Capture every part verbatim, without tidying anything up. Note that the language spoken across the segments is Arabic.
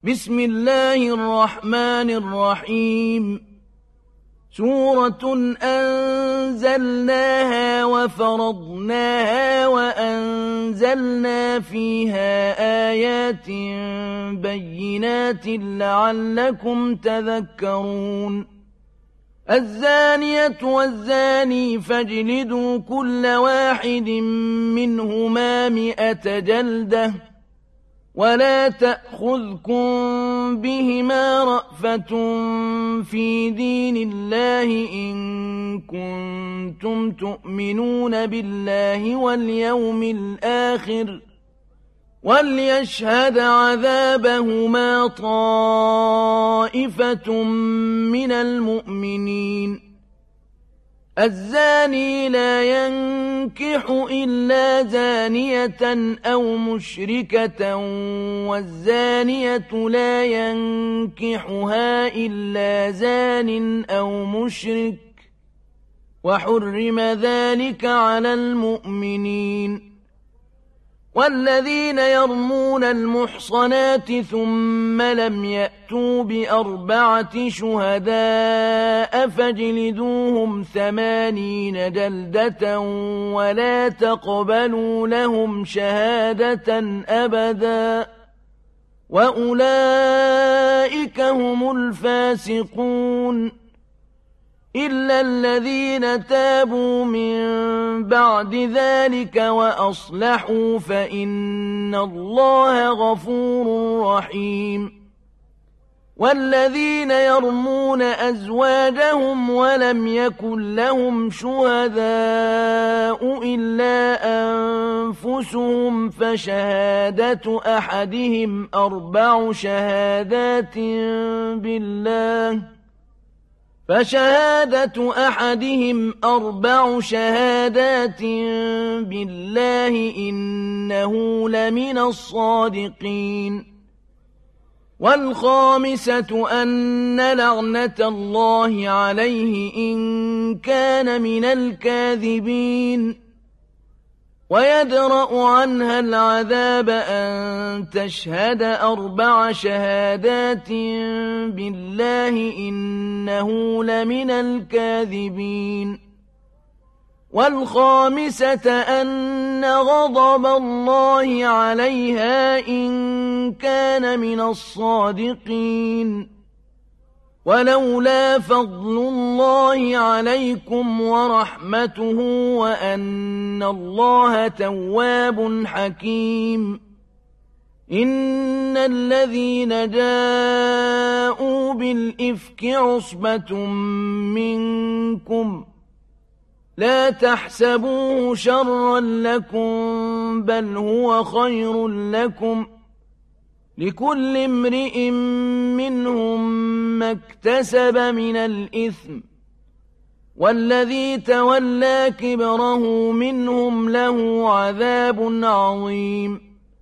بسم الله الرحمن الرحيم سورة أنزلناها وفرضناها وأنزلنا فيها آيات بينات لعلكم تذكرون الزانية والزاني فاجلدوا كل واحد منهما مئة جلدة ولا تأخذكم بهما رأفة في دين الله إن كنتم تؤمنون بالله واليوم الآخر وليشهد عذابهما طائفة من المؤمنين الزاني لا ينكح إلا زانية أو مشركة والزانية لا ينكحها إلا زان أو مشرك وحرم ذلك على المؤمنين والذين يرمون المحصنات ثم لم يأتوا بأربعة شهداء فاجلدوهم ثمانين جلدة ولا تقبلوا لهم شهادة أبدا وأولئك هم الفاسقون إلا الذين تابوا من بعد ذلك وأصلحوا فإن الله غفور رحيم والذين يرمون أزواجهم ولم يكن لهم شهداء إلا أنفسهم فشهادة أحدهم أربع شهادات بالله فشهادة أحدهم أربع شهادات بالله إنه لمن الصادقين والخامسة أن لعنة الله عليه إن كان من الكاذبين ويدرأ عنها العذاب أن تشهد أربع شهادات بالله إنه لمن الكاذبين والخامسة أن غضب الله عليها إن كان من الصادقين ولولا فضل الله عليكم ورحمته وأن الله تواب حكيم إن الذين جاءوا بالإفك عصبة منكم لا تحسبوه شرا لكم بل هو خير لكم لكل امرئ منهم ما اكتسب من الإثم والذي تولى كبره منهم له عذاب عظيم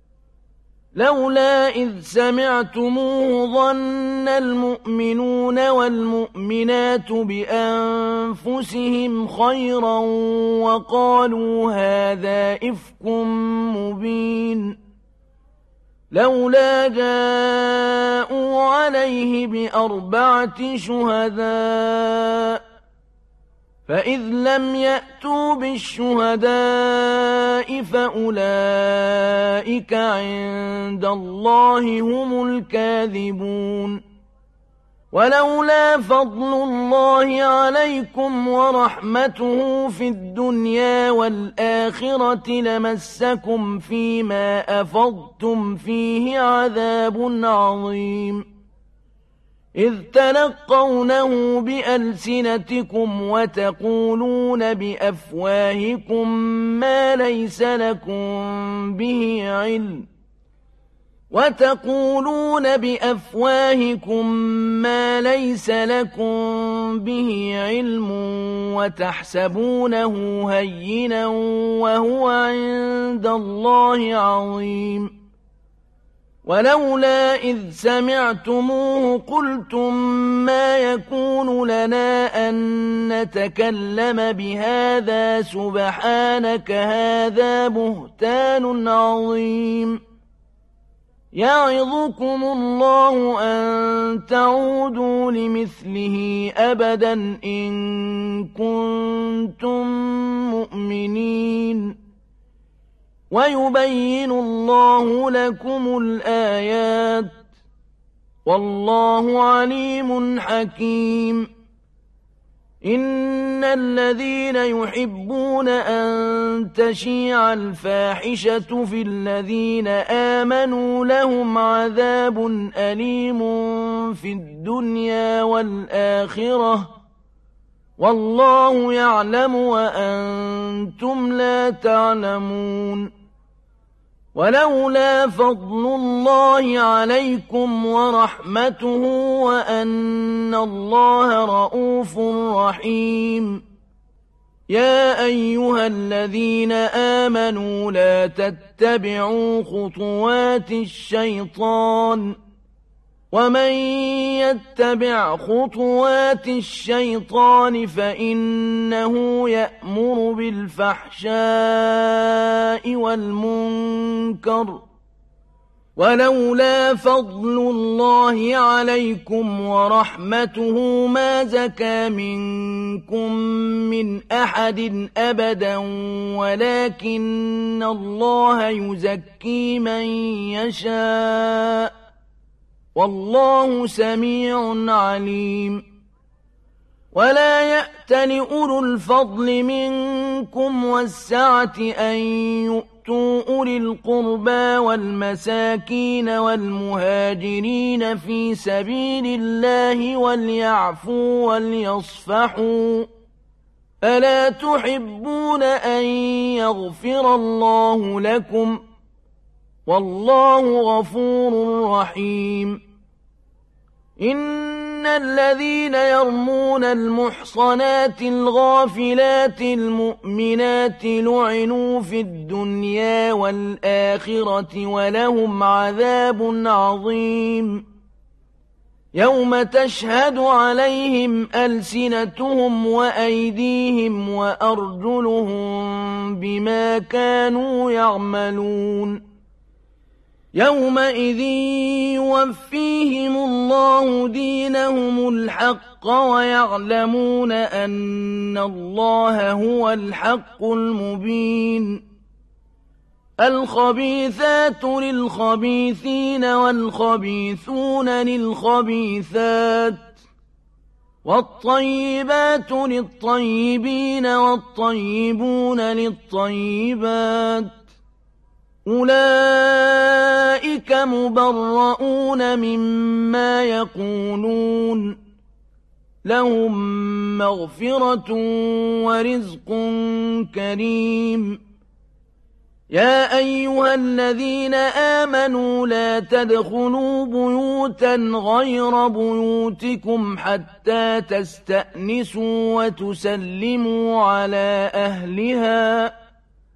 لولا إذ سمعتموه ظن المؤمنون والمؤمنات بأنفسهم خيرا وقالوا هذا إفك مبين لولا جاءوا عليه بأربعة شهداء فإذ لم يأتوا بالشهداء فأولئك عند الله هم الكاذبون ولولا فضل الله عليكم ورحمته في الدنيا والآخرة لمسكم فيما أفضتم فيه عذاب عظيم إذ تلقونه بألسنتكم وتقولون بأفواهكم ما ليس لكم به علم وتقولون بأفواهكم ما ليس لكم به علم وتحسبونه هينا وهو عند الله عظيم ولولا إذ سمعتموه قلتم ما يكون لنا أن نتكلم بهذا سبحانك هذا بهتان عظيم يعظكم الله أن تعودوا لمثله أبدا إن كنتم مؤمنين ويبين الله لكم الآيات والله عليم حكيم إن الذين يحبون أن تشيع الفاحشة في الذين آمنوا لهم عذاب أليم في الدنيا والآخرة والله يعلم وأنتم لا تعلمون ولولا فضل الله عليكم ورحمته وأن الله رءوف رحيم يا أيها الذين آمنوا لا تتبعوا خطوات الشيطان ومن يتبع خطوات الشيطان فإنه يأمر بالفحشاء والمنكر ولولا فضل الله عليكم ورحمته ما زكى منكم من أحد أبدا ولكن الله يزكي من يشاء والله سميع عليم ولا يأتل أولو الفضل منكم والسعة أن يؤتوا أولي القربى والمساكين والمهاجرين في سبيل الله وليعفوا وليصفحوا ألا تحبون أن يغفر الله لكم والله غفور رحيم إن الذين يرمون المحصنات الغافلات المؤمنات لعنوا في الدنيا والآخرة ولهم عذاب عظيم يوم تشهد عليهم ألسنتهم وأيديهم وأرجلهم بما كانوا يعملون يومئذ يوفيهم الله دينهم الحق ويعلمون أن الله هو الحق المبين الخبيثات للخبيثين والخبيثون للخبيثات والطيبات للطيبين والطيبون للطيبات أولئك مبرؤون مما يقولون لهم مغفرة ورزق كريم يا أيها الذين آمنوا لا تدخلوا بيوتا غير بيوتكم حتى تستأنسوا وتسلموا على أهلها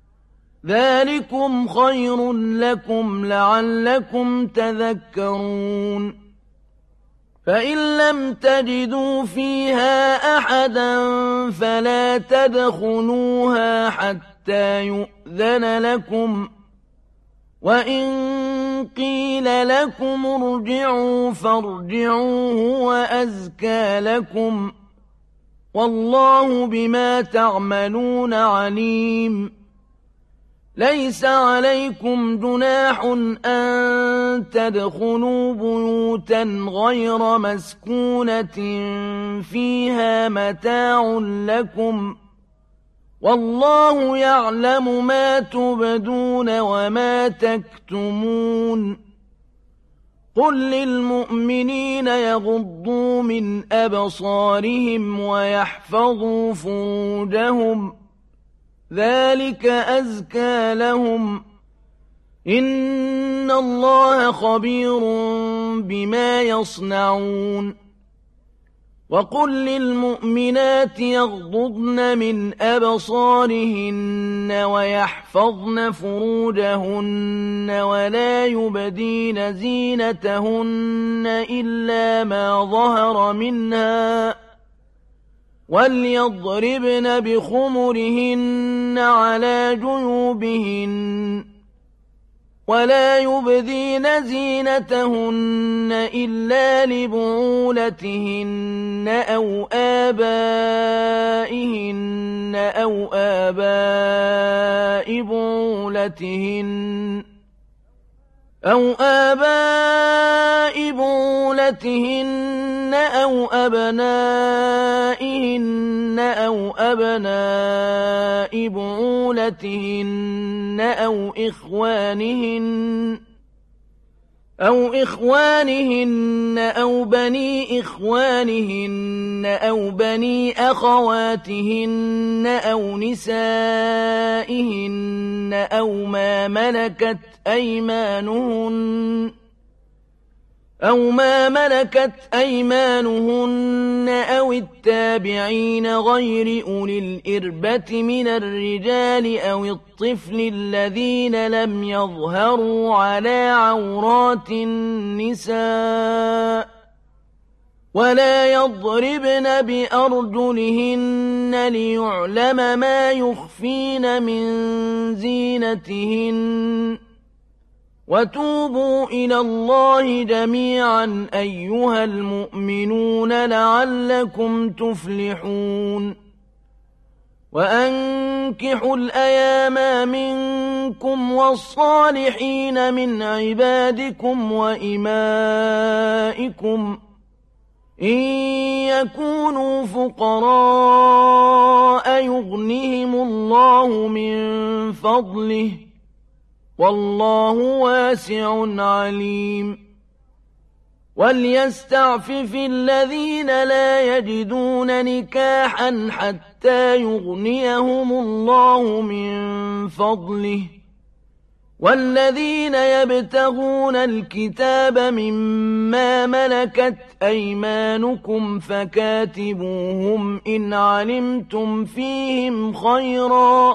ذلكم خير لكم لعلكم تذكرون فإن لم تجدوا فيها أحدا فلا تدخلوها حتى يؤذن لكم وإن قيل لكم ارجعوا فارجعوا هو أزكى لكم والله بما تعملون عليم ليس عليكم جناح أن تدخلوا بيوتا غير مسكونة فيها متاع لكم والله يعلم ما تبدون وما تكتمون قل للمؤمنين يغضوا من أبصارهم ويحفظوا فروجهم ذلك أزكى لهم إن الله خبير بما يصنعون وقل للمؤمنات يغضضن من أبصارهن ويحفظن فروجهن ولا يبدين زينتهن إلا ما ظهر منها وليضربن بخمرهن على جيوبهن ولا يبدين زينتهن إلا لبعولتهن أو آبائهن أو آباء بعولتهن أو آباء بعولتهن أو أبنائهن أو أبناء بعولتهن أو إخوانهن أو إخوانهن أو بني إخوانهن أو بني أخواتهن أو نسائهن أو ما ملكت أيمانهن أو ما ملكت أيمانهن أو التابعين غير أولي الإربة من الرجال أو الطفل الذين لم يظهروا على عورات النساء ولا يضربن بأرجلهن ليعلم ما يخفين من زينتهن وتوبوا إلى الله جميعا أيها المؤمنون لعلكم تفلحون وأنكحوا الأيام منكم والصالحين من عبادكم وإمائكم إن يكونوا فقراء يغنهم الله من فضله والله واسع عليم وليستعفف الذين لا يجدون نكاحا حتى يغنيهم الله من فضله والذين يبتغون الكتاب مما ملكت أيمانكم فكاتبوهم إن علمتم فيهم خيرا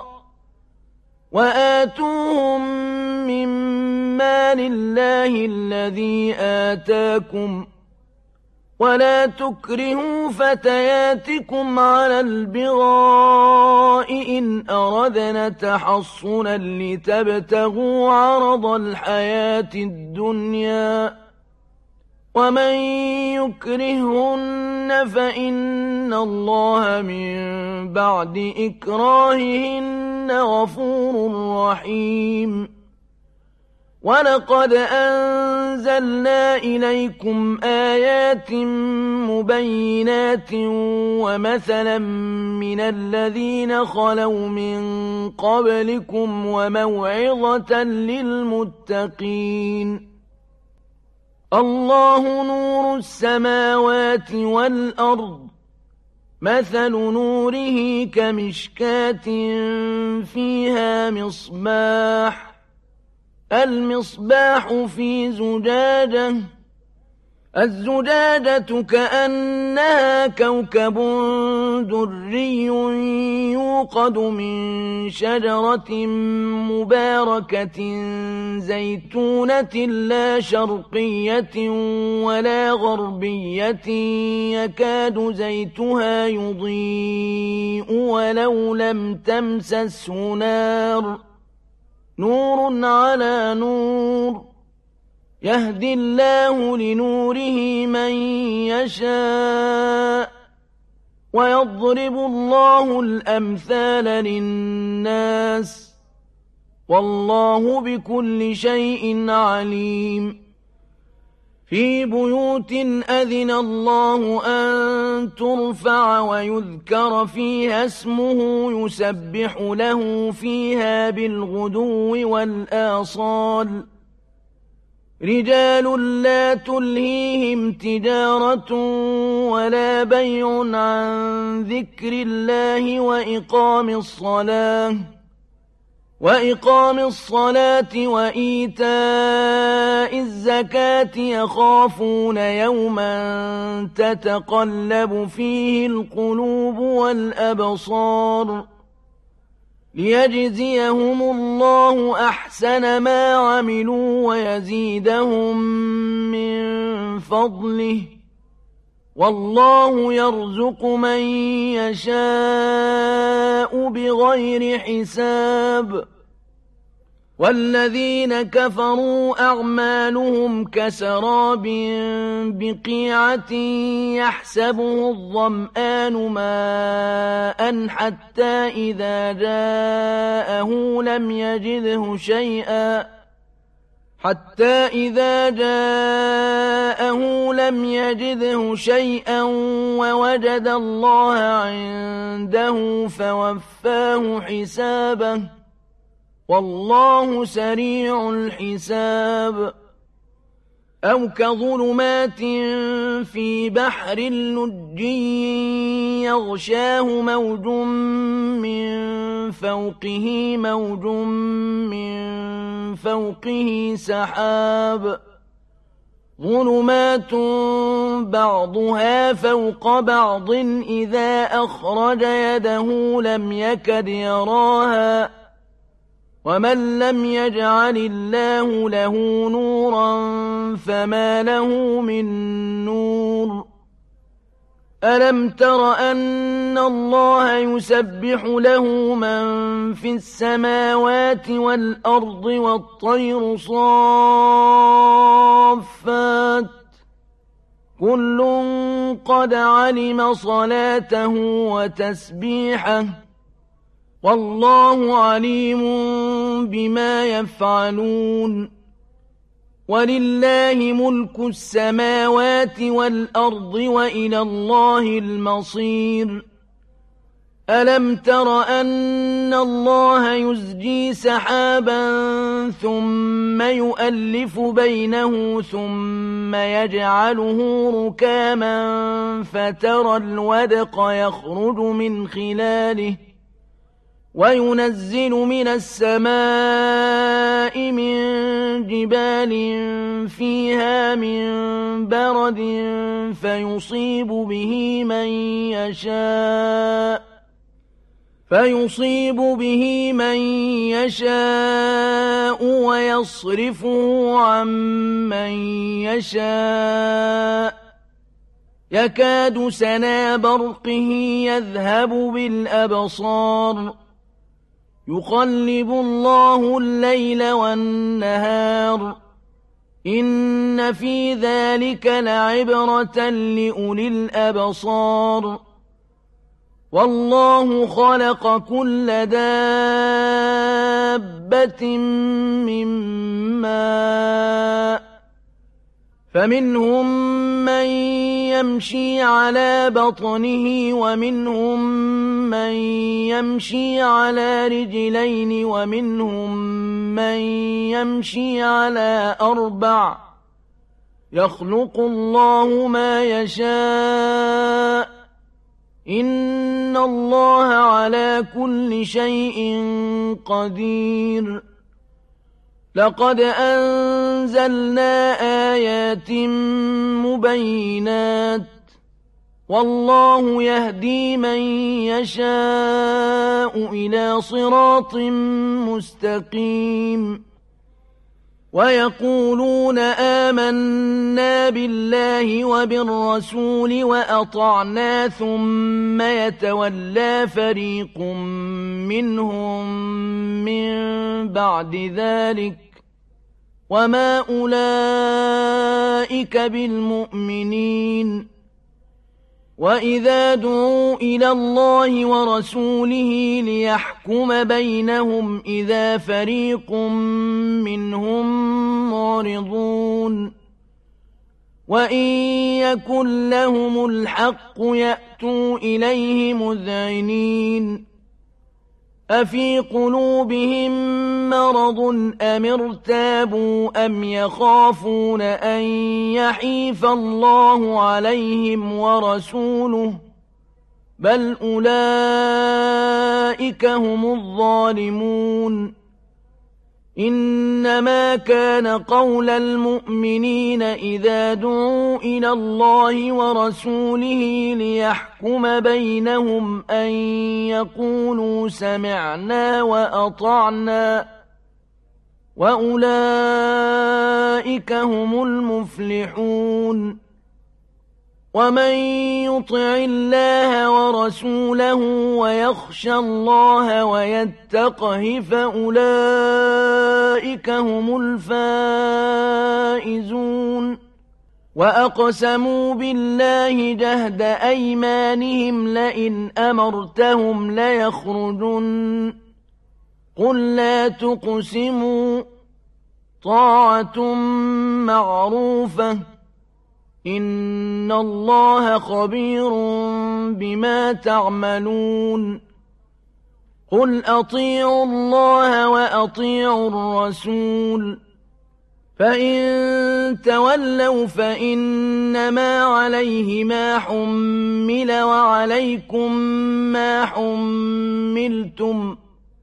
وآتوهم مما لله الذي آتاكم ولا تكرهوا فتياتكم على البغاء إن أردنا تحصنا لتبتغوا عرض الحياة الدنيا ومن يكرهن فإن الله من بعد إكراههن غفور رحيم ولقد أنزلنا إليكم آيات مبينات ومثلا من الذين خلوا من قبلكم وموعظة للمتقين الله نور السماوات والأرض مثل نوره كمشكاة فيها مصباح المصباح في زجاجة الزجاجة كأنها كوكب دري يوقد من شجرة مباركة زيتونة لا شرقية ولا غربية يكاد زيتها يضيء ولو لم تمسسه نار نور على نور يهدي الله لنوره من يشاء ويضرب الله الأمثال للناس والله بكل شيء عليم في بيوت أذن الله أن ترفع ويذكر فيها اسمه يسبح له فيها بالغدو والآصال رجال لا تلهيهم تجارة ولا بيع عن ذكر الله وإقام الصلاة وإقام الصلاة وإيتاء الزكاة يخافون يوما تتقلب فيه القلوب والأبصار ليجزيهم الله أحسن ما عملوا ويزيدهم من فضله والله يرزق من يشاء بغير حساب والذين كفروا أعمالهم كسراب بقيعة يحسبه الظمآن ماء حتى إذا جاءه لم يجده شيئا حتى إذا جاءه لم يجده شيئا ووجد الله عنده فوفاه حسابه والله سريع الحساب أو كظلمات في بحر لجي يغشاه موج من فوقه موج من فوقه سحاب ظلمات بعضها فوق بعض إذا أخرج يده لم يكد يراها ومن لم يجعل الله له نورا فما له من نور ألم تر أن الله يسبح له من في السماوات والأرض والطير صافات كل قد علم صلاته وتسبيحه والله عليم بما يفعلون ولله ملك السماوات والأرض وإلى الله المصير ألم تر أن الله يزجي سحابا ثم يؤلف بينه ثم يجعله ركاما فترى الودق يخرج من خلاله وينزل من السماء من جبال فيها من برد فيصيب به من يشاء فيصيب به من يشاء ويصرفه عن من يشاء يكاد سنا برقه يذهب بالأبصار يقلب الله الليل والنهار إن في ذلك لعبرة لأولي الأبصار والله خلق كل دابة من ماء فمنهم من يمشي على بطنه ومنهم من يمشي على رجلين ومنهم من يمشي على أربع يخلق الله ما يشاء إن الله على كل شيء قدير لقد أنزلنا آيات مبينات والله يهدي من يشاء إلى صراط مستقيم ويقولون آمنا بالله وبالرسول وأطعنا ثم يتولى فريق منهم من بعد ذلك وما أولئك بالمؤمنين وإذا دعوا إلى الله ورسوله ليحكم بينهم إذا فريق منهم معرضون وإن يكن لهم الحق يأتوا إليه مذعنين أفي قلوبهم مرض أم ارتابوا أم يخافون أن يحيف الله عليهم ورسوله بل أولئك هم الظالمون إنما كان قول المؤمنين إذا دعوا إلى الله ورسوله ليحكم بينهم أن يقولوا سمعنا وأطعنا وأولئك هم المفلحون ومن يطع الله ورسوله ويخشى الله ويتقه فأولئك هم الفائزون وأقسموا بالله جهد أيمانهم لئن أمرتهم ليخرجن قل لا تقسموا طاعة معروفة إن الله خبير بما تعملون قل أطيعوا الله وأطيعوا الرسول فإن تولوا فإنما عليه ما حمل وعليكم ما حملتم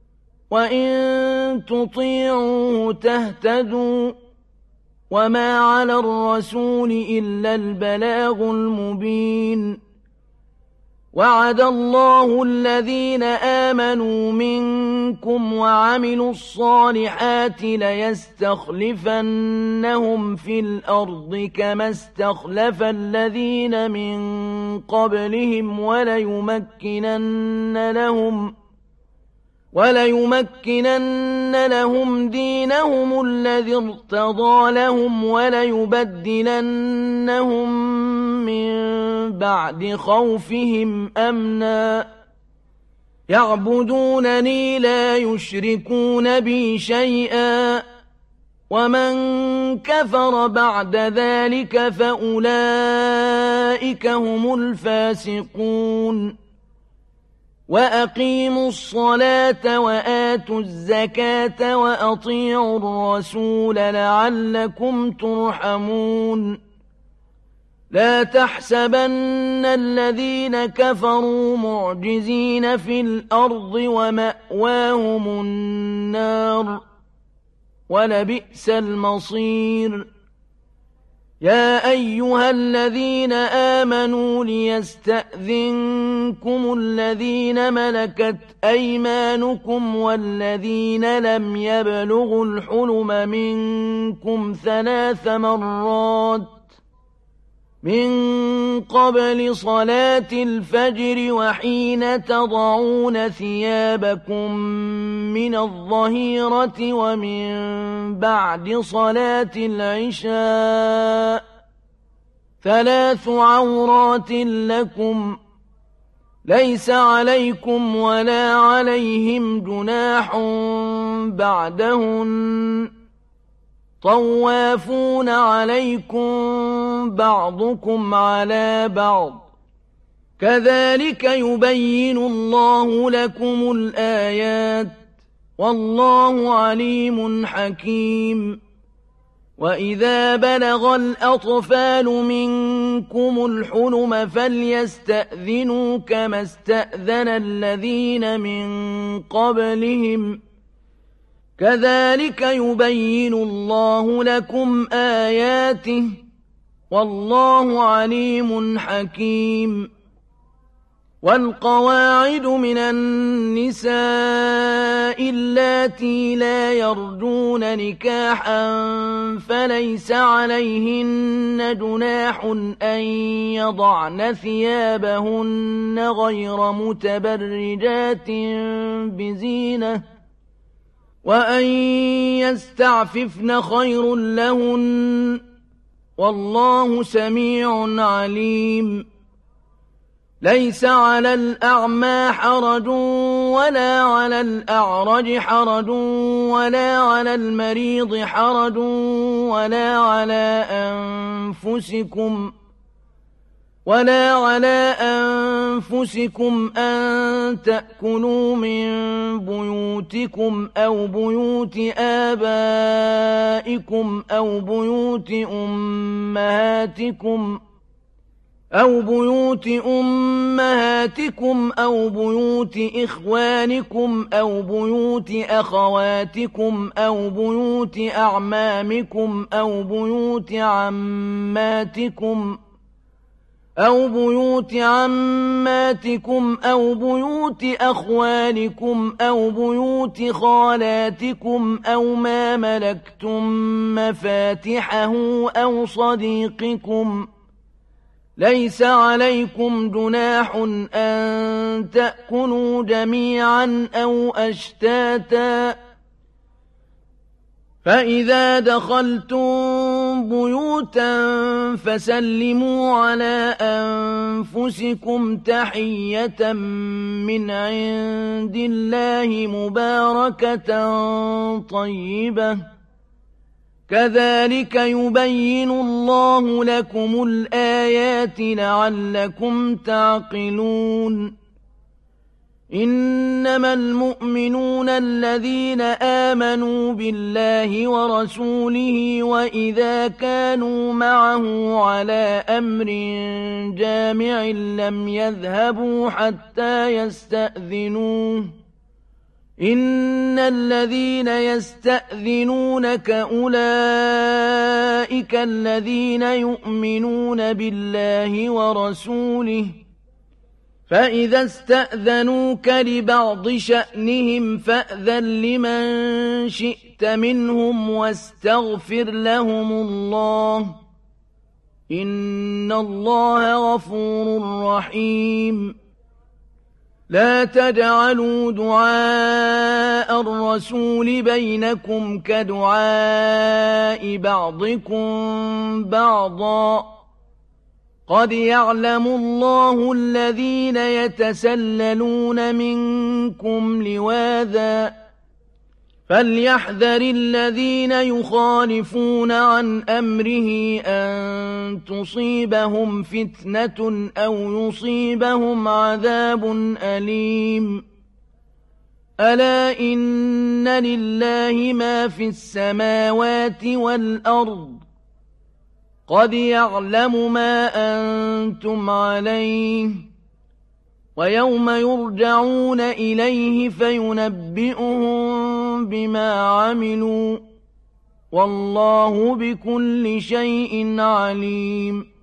وإن تطيعوه تهتدوا وما على الرسول إلا البلاغ المبين وعد الله الذين آمنوا منكم وعملوا الصالحات ليستخلفنهم في الأرض كما استخلف الذين من قبلهم وليمكنن لهم وليمكنن لهم دينهم الذي ارتضى لهم وليبدلنهم من بعد خوفهم أمنا يعبدونني لا يشركون بي شيئا ومن كفر بعد ذلك فأولئك هم الفاسقون وأقيموا الصلاة وآتوا الزكاة وأطيعوا الرسول لعلكم ترحمون لا تحسبن الذين كفروا معجزين في الأرض ومأواهم النار ولبئس المصير يا أيها الذين آمنوا ليستأذنكم الذين ملكت أيمانكم والذين لم يبلغوا الحلم منكم ثلاث مرات من قبل صلاة الفجر وحين تضعون ثيابكم من الظهيرة ومن بعد صلاة العشاء ثلاث عورات لكم ليس عليكم ولا عليهم جناح بعدهن طوافون عليكم بعضكم على بعض كذلك يبين الله لكم الآيات والله عليم حكيم وإذا بلغ الأطفال منكم الحلم فليستأذنوا كما استأذن الذين من قبلهم كذلك يبين الله لكم آياته والله عليم حكيم والقواعد من النساء اللاتي لا يرجون نكاحا فليس عليهن جناح أن يضعن ثيابهن غير متبرجات بزينة وأن يستعففن خير لهن والله سميع عليم ليس على الأعمى حرج ولا على الأعرج حرج ولا على المريض حرج ولا على أنفسكم ولا على أنفسكم أن تأكلوا من بيوتكم أو بيوت آبائكم أو بيوت أمهاتكم أو بيوت أمهاتكم أو بيوت إخوانكم أو بيوت أخواتكم أو بيوت أعمامكم أو بيوت عماتكم أو بيوت عماتكم أو بيوت أخوالكم أو بيوت خالاتكم أو ما ملكتم مفاتحه أو صديقكم ليس عليكم جناح أن تأكلوا جميعا أو أشتاتا فإذا دخلتم بيوتا فسلموا على أنفسكم تحية من عند الله مباركة طيبة كذلك يبين الله لكم الآيات لعلكم تعقلون إنما المؤمنون الذين آمنوا بالله ورسوله وإذا كانوا معه على أمر جامع لم يذهبوا حتى يستأذنوه إن الذين يستأذنونك أولئك الذين يؤمنون بالله ورسوله فإذا استأذنوك لبعض شأنهم فأذن لمن شئت منهم واستغفر لهم الله إن الله غفور رحيم لا تجعلوا دعاء الرسول بينكم كدعاء بعضكم بعضا قد يعلم الله الذين يتسللون منكم لواذا فليحذر الذين يخالفون عن أمره أن تصيبهم فتنة أو يصيبهم عذاب أليم ألا إن لله ما في السماوات والأرض قد يعلم ما أنتم عليه ويوم يرجعون إليه فينبئهم بما عملوا والله بكل شيء عليم